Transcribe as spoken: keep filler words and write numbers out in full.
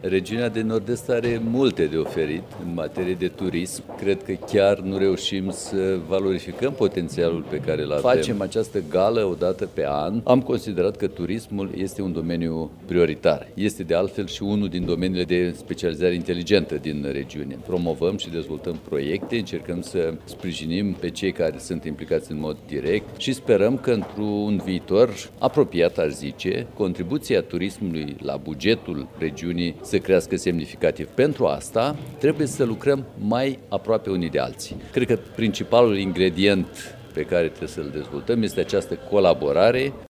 Regiunea de Nord-Est are multe de oferit în materie de turism. Cred că chiar nu reușim să valorificăm potențialul pe care îl avem. Facem această gală o dată pe an. Am considerat că turismul este un domeniu prioritar. Este de altfel și unul din domeniile de specializare inteligentă din regiune. Promovăm și dezvoltăm proiecte, încercăm să sprijinim pe cei care sunt implicați în mod direct și sperăm că într-un viitor apropiat, aș zice, contribuția turismului la bugetul regiunii să crească semnificativ. Pentru asta trebuie să lucrăm mai aproape unii de alții. Cred că principalul ingredient pe care trebuie să-l dezvoltăm este această colaborare.